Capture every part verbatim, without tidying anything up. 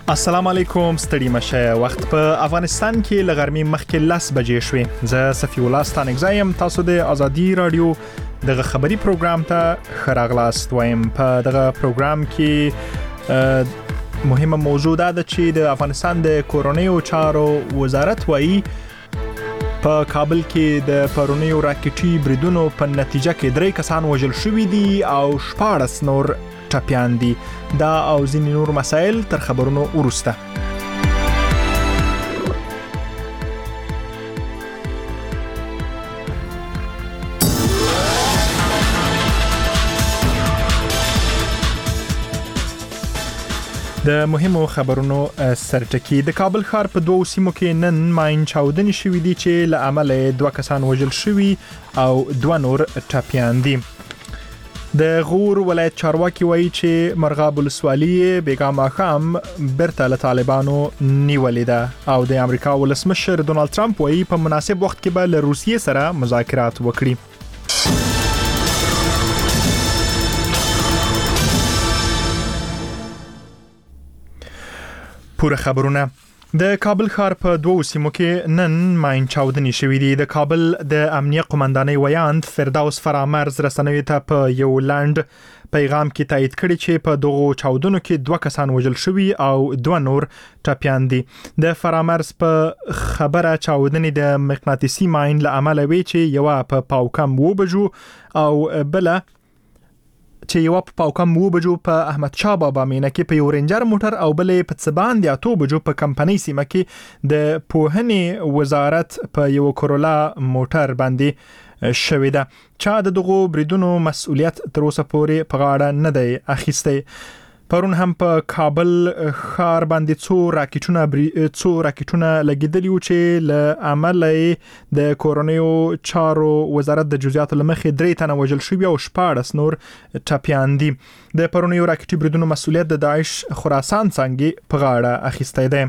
السلام علیکم، ستړي مشه. وخت په افغانستان کې لغرمې مخکې لس بجې شوې. زه صفی الله ستانګزایم. تاسو د ازادي رادیو دغه خبری پروګرام ته خراغلاست وایم. په دغه پروګرام کې مهمه موضوع ده چې د افغانستان د کورونیو چارو وزارت وایي په کابل کې د پرونیو راکټي بریدونو په نتیجه کې درې کسان وژل شوي دي او شپاړس نور ټپیان دي. دا او ځینې نور مسایل تر خبرونو وروسته. د مهمو خبرونو سرټکی. د کابل ښار په دوو سیمو کې نن ماین چاودنې شوې دي چې له امله دوه کسان وژل شوي او دوه نور ټپیان دي. د غور ولایت چارواکي وایي چې مرغاب ولسوالي بیګا ماښام بیرته له طالبانو نیولې ده او د امریکا ولسمشر ډونالد ټرمپ وایي په مناسب وخت کې به له روسیې سره مذاکرات وکړي. پوره خبرونه. د کابل ښار په دوو سیمو کې نن ماین چاودنې شوې دي. د کابل د امنیه قومندانۍ ویاند فردوس فرامرز رسنیو ته په یو لاند پیغام کې تایید کړی چې په دغو چاودنو کې دوه کسان وژل شوي او دوه نور ټپیان دي. د فرامرز په خبره چاودنې د مقناطیسي ماین له امله وی چې یو په پاوکم و بجو او بل چې یو په پاوکم و بجو په احمد شاه بابا مینه کې په یو رینجر موټر او بلې په څبان د اتو بجو په کمپنۍ سیمه کې د پوهنې وزارت په یو کورولا موټر باندې شوې ده. چا د دغو بریدونو مسؤلیت تر اوسه پورې په غاړه نه دی اخیستی. پرون هم په کابل ښار باندې څو راکټونه بری... څو راکټونه لګیدلی و چې له امله د کورونیو چارو وزارت د جزئیاتو لمخې درې تنه وژل شوي او شپاړس نور ټپیان دي. د پرونیو راکټي بریدونو مسؤلیت د داعش خراسان څنګه په غاړه اخیستی دی.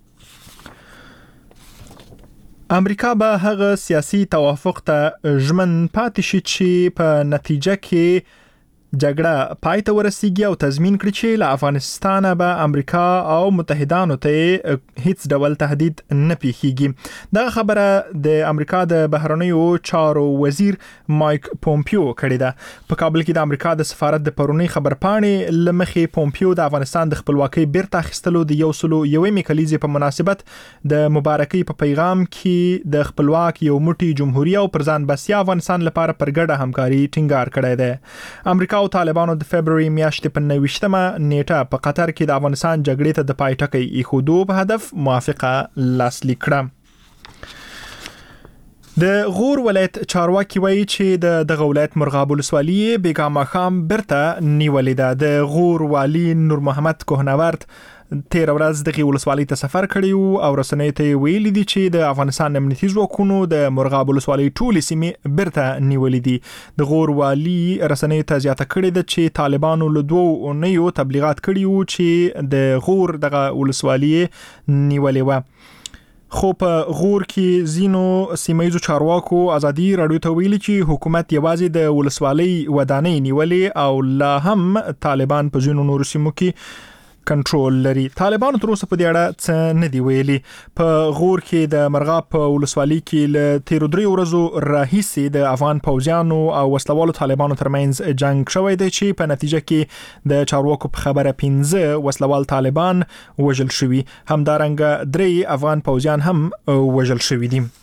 امریکا به هغه سیاسي توافق ته ژمن پاتې شي چې په نتیجه کې جګړه پای ته ورسیږي او تضمین کړي چې له افغانستان به امریکا او متحدانو ته هیڅ ډول تهدید نه پیښیږي. دا خبره د امریکا د بهرنیو چارو وزیر مایک پومپیو کړې ده. په کابل کې د امریکا د سفارت د پرونی خبرپاڼې لمخې پومپیو د افغانستان د خپلواکۍ بیرته اخیستلو د یو سلو یوې کلیزې په مناسبت د مبارکۍ په پیغام کې د خپلواک یو موټی جمهوریت او پرځان بسیا افغانستان لپاره پر ګډه همکاري ټینګار کړی دی. امریکا او طالبانو د فبرवरी میاشتې په نوښتمه نیټه په قطر کې د افغانستان جګړې ته د پای ټکی ایښودو په هدف موافقه لاسلیک کړه. د غور ولایت چارواکي وایي چې د دغه ولایت مرغاب ولسوالي بیګا ماښام بیرته نیولې ده. د غور والی نور محمد کوهنورد تیر ورځ دغه ولسوالۍ ته سفر کړی او رسنیو ته ویلي دي چې د افغانستان امنیتي ځواکونو د مرغاب ولسوالۍ ټولې سیمې بیرته نیولې دي. د غور والی رسنیو ته زیاته کړې ده چې طالبانو له دوو اونیو تبلیغات کړي وو چې د غور دغه ولسوالۍ نیولې و. خو په غور کې زینو سیمایزو چارواکو ازادي رادیو ته ویلي چې حکومت یوازې د ولسوالۍ ودانۍ نیولې او لا هم طالبان په زینو نور سیمو کې کنټرول لري. طالبانو تر اوسه په دې اړه څه نه دی ویلي. په غور کې د مرغاب په ولسوالۍ کې له تیر درې ورځو راهیسې د افغان پوځیانو او وسلوالو طالبانو ترمنځ جنگ شوی دی چې په نتیجه کې د چارواکو په خبره پنځه وسلوال طالبان وژل شوي. همدارنګه درې افغان پوځیان هم وژل شوي دي.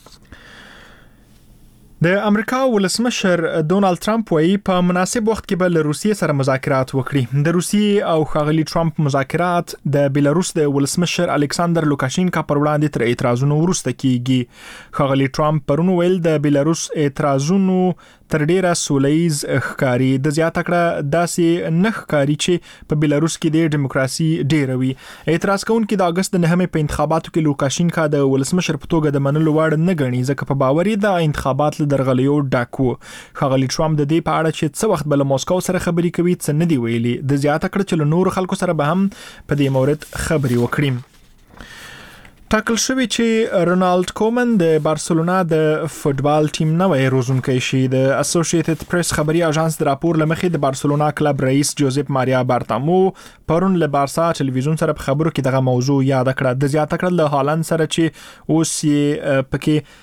د امریکا ولسمشر ډونالد ټرمپ وایي په مناسب وخت کې به له روسیې سره مذاکرات وکړي. د روسیې او ښاغلي ټرمپ مذاکرات د بیلاروس د ولسمشر الکساندر لوکاشینکا پر وړاندې تر اعتراضونو وروسته کیږي. ښاغلي ټرمپ پرون ویل د بیلاروس اعتراضونو تر ډیره سولهییز ښکاری. د زیاته کړه داسې نه ښکاری چې په بیلاروس کې د دیموکراسي ډیره وي. اعتراض کوونکي د اگست د نهمې په انتخاباتو کې لوکاشینکا د ولسمشر په توګه د منلو وړ نه ګڼي ځکه په باوري د انتخابات له درغلیو ډک وو. ښاغلي ټرمپ د دې په اړه چې څه وخت بل موسکو سره خبرې کوي څه نه دی ویلي. د زیاته کړه چې له نور خلکو سره به هم په دې مورد خبرې وکړي. ټاکل شوی چې رونالد کومن د بارسلونا د فوتبال ټیم نوې روزونکی شي. د اسوسییټډ پریس خبري اژانس د راپور لمخې د بارسلونا کلب رئیس جوزيف ماریا بارتامو پرون له بارسا ټلویزیون سره په خبرو کې دغه موضوع یاد کړه. د زیاته کړل له هالند سره چې اوس یې پکې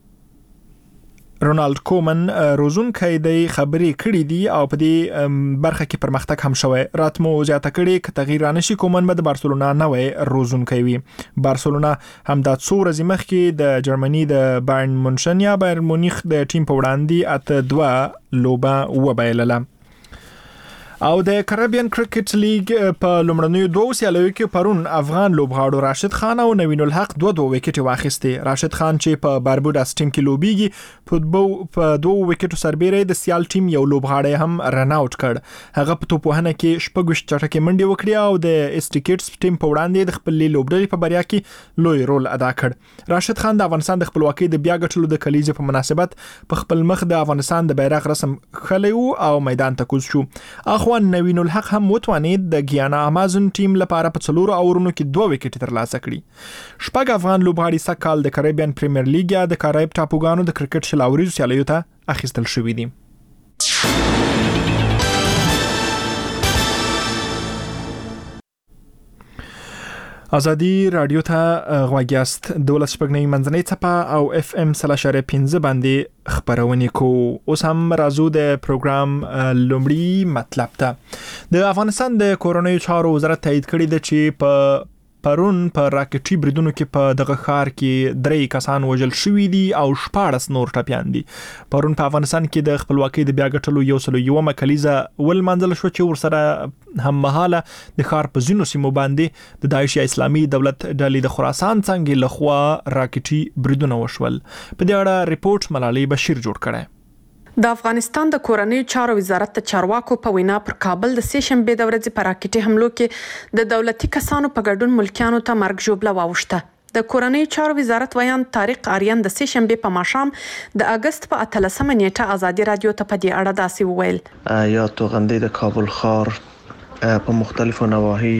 رونالد کومن روزونکی د خبرې کړې دي او په دې برخه کې پرمختګ هم شوی. راتمو زیاته کړي ک تغییر رانشي کومن به د بارسلونا نوې روزونکی وي. بارسلونا هم د څو ورځې مخکې د جرمني د بایرن مونشن یا بایرن مونیخ د ټیم په وړاندې اته دوه لوبه وبایلله. او د کریبین کرکټ لیگ په لومړنیو دوه سیالیو کې پرون افغان لوبغاړو راشد خان او نوین الحق دوه دوه وکټ واخیسته. راشد خان چې په باربوډاس ټیم کې لوبيږي فوتبال په دوه وکټو سربېره د سیال ټیم یو لوبغاړی هم رن اوټ کړ. هغه په توپوهنه کې شپږ چټکې منډې وکړې او د اسټیکټس ټیم په وړاندې د خپل لوبډلې په بریا کې لوی رول ادا کړ. راشد خان د افغانستان د خپلواکۍ د بیا ګټلو د کلیزې په مناسبت په خپل مخ د افغانستان د بیرغ رسم خلیو او میدان ته کوز شو. اخوان نوین الحق هم وتوانید د ګیانا امازون ټیم لپاره په څلورو اورونو کې دوه وکټ ترلاسه کړي. شپږ افغان لوبغاړي سکهال د کریبین پریمیر لیګ یا د کارایب ټاپوګانو د کرکټ شلاوري سیالیو ته اخیستل شوې دي. ازادي رادیو ته غواګیاست دولس شپږنۍ منځنۍ چپه او اف ام سلاشره پنځه باندې خبرونه کو. اوس هم راځو د پروګرام لومړی مطلب ته. د افغانستان د کورونی چارو وزارت تایید کړی دی چې په پرون په راکټي بریدونو کې په دغه ښار کې درې کسان وژل شوي دي او شپاړس نور ټپيان دي. پرون په افغانستان کې د خپلواکۍ د بیا ګټلو یو سل یو مکلیزه ول منځل شو چې ورسره هم مهاله د ښار په ځینو سیمو باندې د داعش اسلامي دولت ډلې د خراسان څنګه لخوا راکټي بریدونه وشول. په دې اړه ریپورت ملالۍ بشیر جوړ کړی. د افغانستان د کورنیو چارو وزارت د چارواکو په وینا پر کابل د سه شنبه د ورځې پر راکټي حملو کې د دولتي کسانو په ګډون ملکیانو ته مرګ ژوبله واوښته. د کورنیو چارو وزارت ویان طارق آریان د سه شنبه په ماښام د اگست په اتلسمه نیټه ازادي رادیو ته په دې اړه داسې وویل. یا توغندې د کابل ښار په مختلفو نواحي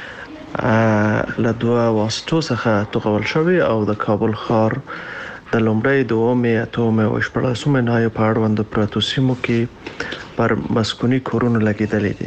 له دوه واسطو څخه توغول شوی او د کابل ښار د لومړی دومې اتمه او شپږمه نهایي په اړوند پراتو سیمو کې پر مسکونی کورونو لګیدلې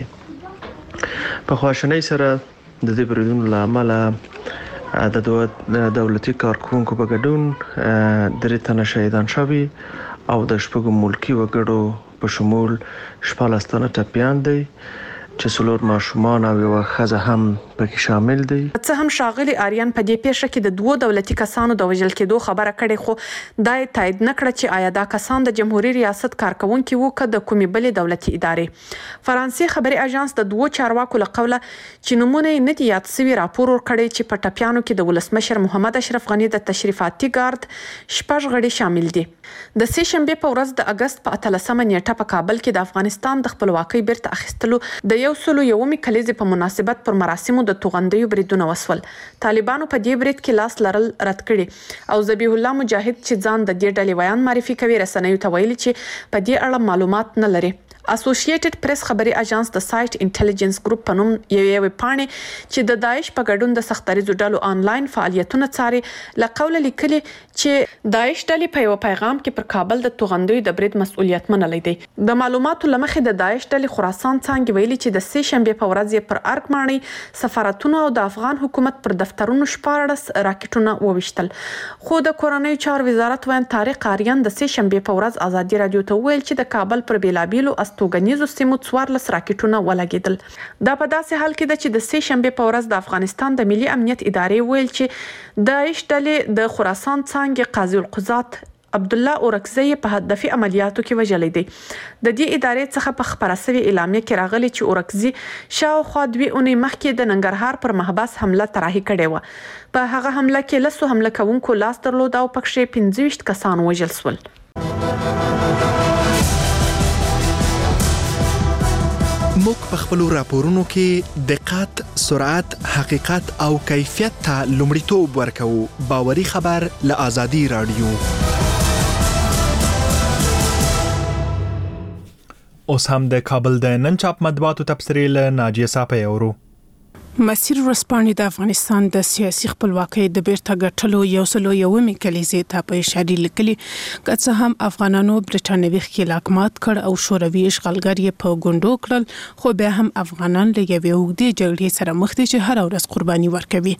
دي. په خواشنۍ سره د دې بریدونو له امله د دوه دولتي کارکونکو په ګډون درې تنه شهیدان شوي او د شپږو ملکی وګړو په شمول شپږ تنه ټپيان دي چې څلور ماشومان او یو ښځه هم پکې شامل دي. څه هم شاغلي آریان په دې پیښه کې د دوه دولتي کسانو د وژل کېدو خبره کړې خو دا تایید نه کړ چې آیا دا کسان د جمهوریت ریاست کارکونکو وو که د کومې بلې دولتي ادارې. فرانسې خبري اژانس د دوه چارواکو له قوله چې نمونه نه دي یاد سوي راپور ورکړی چې په ټپيانو کې د ولسمشر محمد اشرف غنی د تشریفاتي ګارد شپږ غړي شامل دي. د سه شنبه په ورځ د اگست په اتلسمه نیټه په کابل کې د افغانستان د خپلواکۍ بیرته اخیستلو د یو سلو یومې کلیزې په مناسبت پر مراسمو د توغندیو بریدونه وسول. طالبانو په دې برید کې لاس لرل رد کړي او ذبیح الله مجاهد چې ځان د دې ډلې ویان معرفي کوي رسنیو ته ویلي چې په دې اړه معلومات نه لري. اسوسییټډ پریس خبري اژانس د سایت انټيليجنس ګروپ په نوم یو ویب پاڼې چې د داعش په ګډون د سختریزو ډلو آنلاین فعالیتونه څاري لقوله لیکلي چې داعش ډلې په یو پیغام کې پر کابل د توغندیو د برید مسؤلیت منلې دي. د معلوماتو لمخې د داعش ډلې خراسان څنګه ویلي چې د سه شنبه په ورځ پر ارګ مانی سفارتونو او د افغان حکومت پر دفترونو شپاړس راکټونه وویشتل. خو د کورنیو چارو وزارت وین طارق آریان د سه شنبه په ورځ ازادي رادیو ته ویل چې د کابل پر بیلابیلو توګنیزو سیمو څوارلس راکټونه ولګیدل. دا په داسې حال کې ده چې د سه شنبه په ورځ د افغانستان د ملي امنیت ادارې ویل چې داعش ډلې د خراسان څنګه قاضي القضات عبد الله اورکزی په هدفي عملیاتو کې وژلې دي. د دې ادارې څخه په خبره سوي اعلامیه کې راغلي چې اورکزی شاوخوا دوه اونۍ مخکې د ننګرهار پر محبس حمله طرحه کړې و. په هغه حمله کې لسو حمله کوونکو لاس درلود او پکښې پنځه ویشت کسان وژل شول. موږ په خپل راپورونو کې دقت، سرعت، حقیقت او کیفیت ته لومړیتوب ورکوو. باوري خبر له آزادي رادیو. اوس هم د کابل د نن چاپ مطبوعاتو تبصرې له ناجیه صاحب اورو. مسیر ورځپاڼې د افغانستان د سیاسي خپلواکۍ د بیرته ګټلو یو سلو یومې کلیزې ته په اشاره لیکلي که څه هم افغانانو برټانوي ښکېلاک مات کړ او شوروي اشغالګر یې په ګونډو کړل خو بیا هم افغانان له یوې اوږدې جګړې سره مخ دي چې هر ورځ قرباني ورکوي.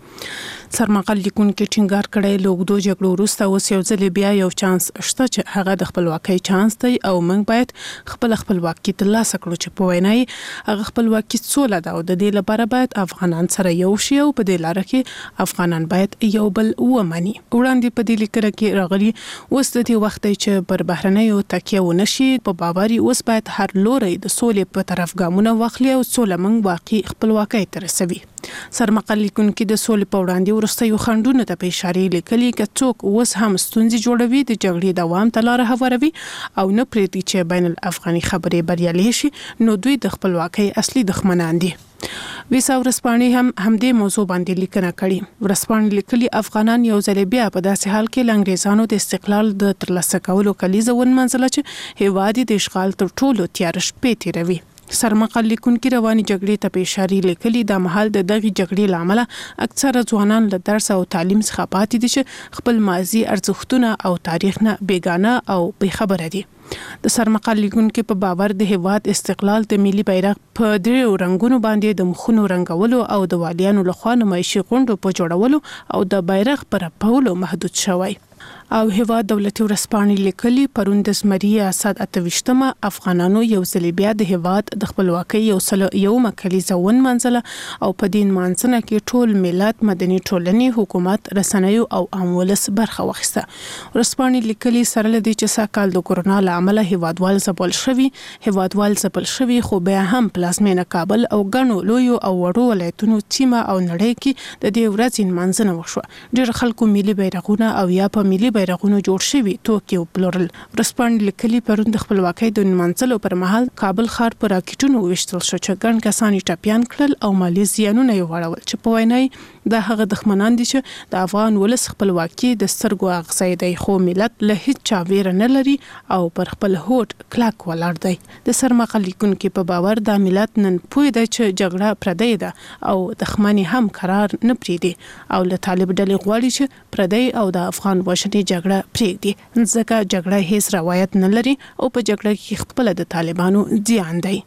سرمقال لیکونکي ټینګار کړی له اوږدو جګړو وروسته اوس یو ځل بیا یو چانس شته چې هغه د خپلواکۍ چانس دی او موږ باید خپل خپلواکي ترلاسه کړو چې په وینا یې هغه خپلواکي سوله ده او د دې لپاره باید افغانان سره یو شي او په دې لار کې افغانان باید یو بل ومني. وړاندې په دې لیکنه کې راغلي اوس د دې وخت چې پر بهرنیو تکیه ونشي په باوري اوس باید هر لوري د سولې په طرف ګامونه واخلي او سوله موږ واقعي خپلواکۍ ته رسوي. سرمقال لیکونکي د سولې په وړاندې وروستیو خنډونو ته په اشاره لیکلي که څوک اوس هم ستونزې جوړوي د جګړې دوام ته لاره هواروي او نه پرېږدي چې بین الافغاني خبرې بریالۍ شي نو دوی د خپلواکۍ اصلي دښمنان دي. ویسا ورځپاڼې هم همدې موضوع باندې لیکنه کړې. ورځپاڼې لیکلي افغانان یو ځل بیا په داسې حال کې له انګریزانو د استقلال د ترلاسه کولو کلیزه ونمنځله چې هیواد د اشغال تر ټولو تیاره شپې تیروي. سرمقال لیکونکي رواني جګړې ته په اشاره لیکلي د مهال د دغه جګړې لامل اکثره ځوانان له درس او تعلیم څخه پاتې دي چې خپل ماضي ارزښتونه او تاریخ نه بیگانه او بې خبره دي. د سرمقال لیکونکي په باور د هیواد استقلال د ملي بیرغ په دریو رنگونو باندې د مخونو رنګولو او د والیانو لخوا نمایشي غونډو په جوړولو او د بیرغ پر رپولو محدود شوی. او هیواد دولتي ورځپاڼې لیکلي پرون د زمري اسد اتويشتمه افغانانو یو ځل بیا د هیواد د خپلواکۍ یو سل یومه کلیزه ونمنځله او په دې نمانځنه کې ټول ملت مدني ټولنې حکومت رسنیو او عام ولس برخه واخیسته. ورځپاڼې لیکلي سره لدی چې ساکال د کورونا له امله هیوادوال ځپل شوي هیوادوال ځپل شوي خو بیا هم پلازمینه کابل او ګڼو لویو او وړو ولایتونو سیمه او نړۍ کې د دې ورځې نمانځنه وشوه. ډېر خلکو ملي بیرغونه او یا په ملي بیرغونو جوړ شوي توکي وپلورل. ورځپاڼې لیکلي پرون د خپلواکۍ د نمانځلو پر مهال کابل ښار په راکټونو وویشتل شو چې ګڼ کسان یې ټپیان کړل او مالي زیانونه یې واړول چې په وینا یې دا هغه دښمنان دي چې د افغان ولس خپلواکي د سترګو اغزی دی خو ملت له هیڅ چا ویره نه لري او پر خپل هوډ کلک ولاړ دی. د سرمقال لیکونکي په باور دا ملت نن پوه دی چې جګړه پردی ده او دښمني هم قرار نه پریږدي او له طالب ډلې غواړي چې پردی او د افغان وژنې جګړه پریږدي ځکه جګړه هیڅ روایت نه لري او په جګړه کې خپل د طالبانو زیان دی.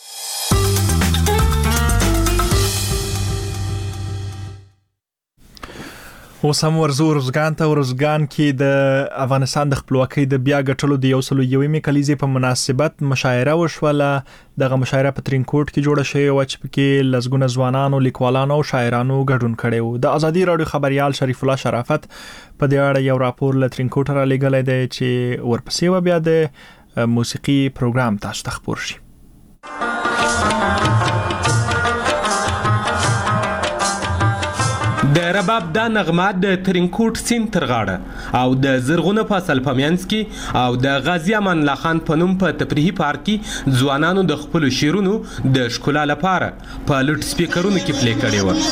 اوس هم ورزو ورزګان ته ورزګان کې د افغانستان د خپلواکۍ د بیا ګټلو د یو سلو یومې کلیزې په مناسبت مشاعره وشوله. دغه مشاعره په ترینکوټ کې جوړه شوې وه چې پکې لسګونه ځوانانو لیکوالانو او شاعرانو ګډون کړی و. د ازادي راډیو خبريال شریف الله شرافت په دې اړه یو راپور له ترینکوټ را لېږلی دی چې ورپسې و بیا د موسیقي پروګرام تاسو ته خپور شي. د رباب دا نغمات د ترینکوټ سیند تر غاړه او د زرغونه فاصل په منځ کې او د غازی امان الله خان په نوم په تفریحي پارک کې ځوانانو د خپل شعرونو د ښکلا لپاره په لوډ سپیکرونو کې پلی کړي و.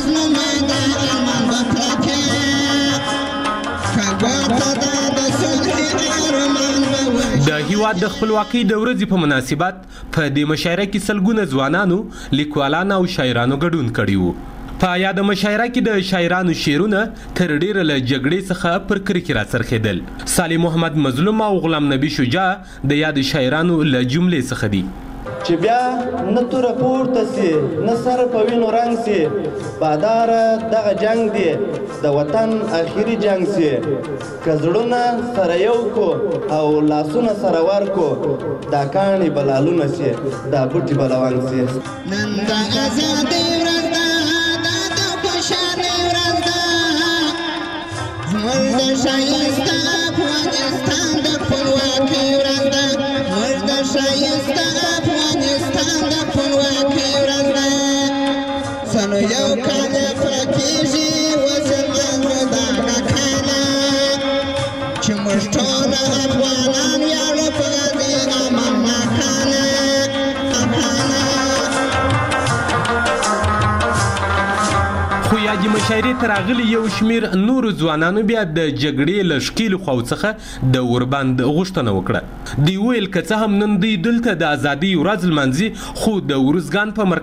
د هیواد د خپلواکۍ د ورځې په مناسبت په دې مشاعره کې سلګونه ځوانانو لیکوالان او شاعرانو ګډون کړي وو. په یاد مشاعره کې د شاعرانو شعرونه تر ډیره له جګړې څخه پر کرکې راڅرخېدل. صالح محمد مظلوم او غلام نبی شجاع د یاد شاعرانو له جملې څخه دي چې بیا نه توره پورته سي نه سر په وینو رنګ سي باداره دغه جنگ دی د وطن اخیری جنگ سي که زړونه سره یو کو او لاسونه سره ورکو دا کاڼي بلالونه سي دا بوټي بلوان سي. نن د ازادۍ ورځ ده دا د خوشحالۍ ورځ ده زموږ د ښایسته افغانستان د خپلواکۍ ورځ ده زموږ د ښایسته افغانستان د خپلواکۍ ورځ ده سنو یو کال پوره کېږي وزمانو دغه کاله چې موږ ټول افغانان ویاړو په دې امان الله خانه. خو یادې مشاعرې ته راغلي یو شمېر نورو ځوانانو بیا د جګړې له ښکېلو خواو څخه د وربند غوښتنه وکړه. دوی ویل که څه هم نن دوی دلته د ازادۍ ورځ لمانځي خو د ورزګان په